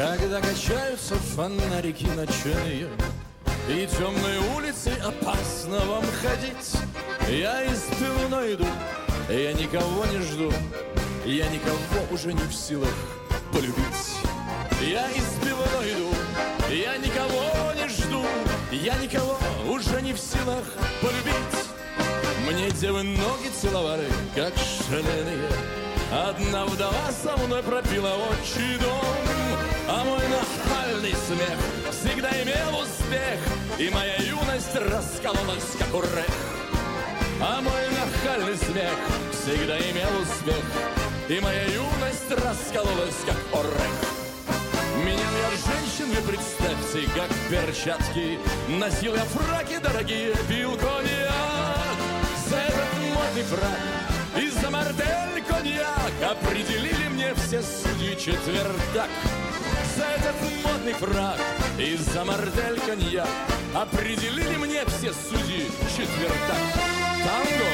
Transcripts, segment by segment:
Когда качаются фонарики ночные и темные улицы опасно вам ходить, я из пивной иду, я никого не жду, я никого уже не в силах полюбить. Я из пивной иду, я никого не жду, я никого уже не в силах полюбить. Мне девы ноги целовали, как шаленые. Одна вдова со мной пропила отчий дом, а мой нахальный смех всегда имел успех, и моя юность раскололась, как орех. А мой нахальный смех всегда имел успех, и моя юность раскололась, как орех. Менял я женщин, вы представьте, как перчатки, носил я фраки дорогие, пил коньяк. За этот модный фрак и за мартель коньяк определили мне все судьи четвертак. За этот модный фрак и за мартель коньяк определили мне все судьи четвертак. Танго!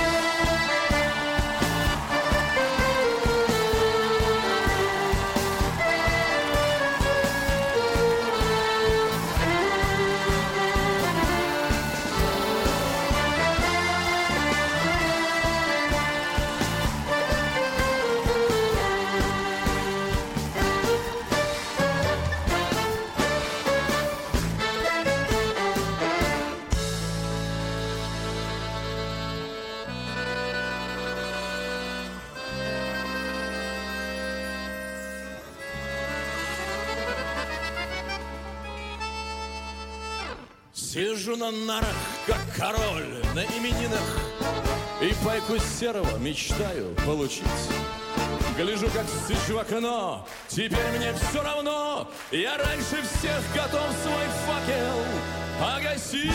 Сижу на нарах, как король на именинах, и пайку серого мечтаю получить. Гляжу, как сижу в окно, теперь мне все равно, я раньше всех готов свой факел погасить.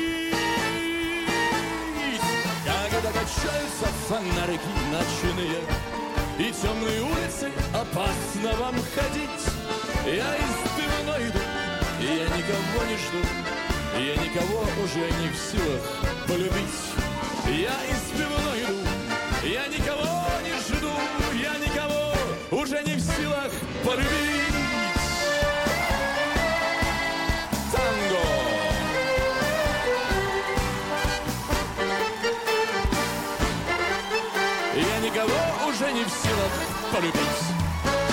Когда качаются фонарики ночные и темные улицы опасно вам ходить, я из пивной иду, и я никого не жду, я никого уже не в силах полюбить. Я из пивной иду, я никого не жду, я никого уже не в силах полюбить. Танго! Я никого уже не в силах полюбить.